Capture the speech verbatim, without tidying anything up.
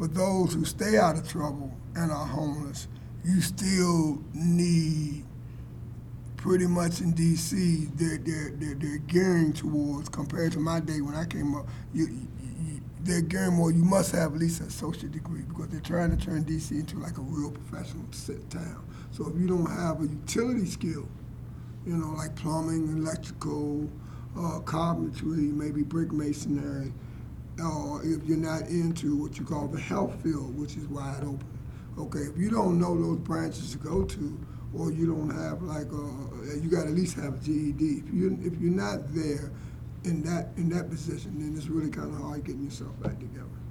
for those who stay out of trouble and are homeless, you still need pretty much in D C, they're, they're, they're, they're gearing towards, compared to my day when I came up, you, you, they're gearing more, you must have at least an associate degree because they're trying to turn D C into like a real professional sit town. So if you don't have a utility skill, you know, like plumbing, electrical, uh, carpentry, maybe brick masonry, or if you're not into what you call the health field, which is wide open. Okay, if you don't know those branches to go to, or you don't have like a, you got to at least have a G E D. If you if you're not there in that in that position, then it's really kind of hard getting yourself back together.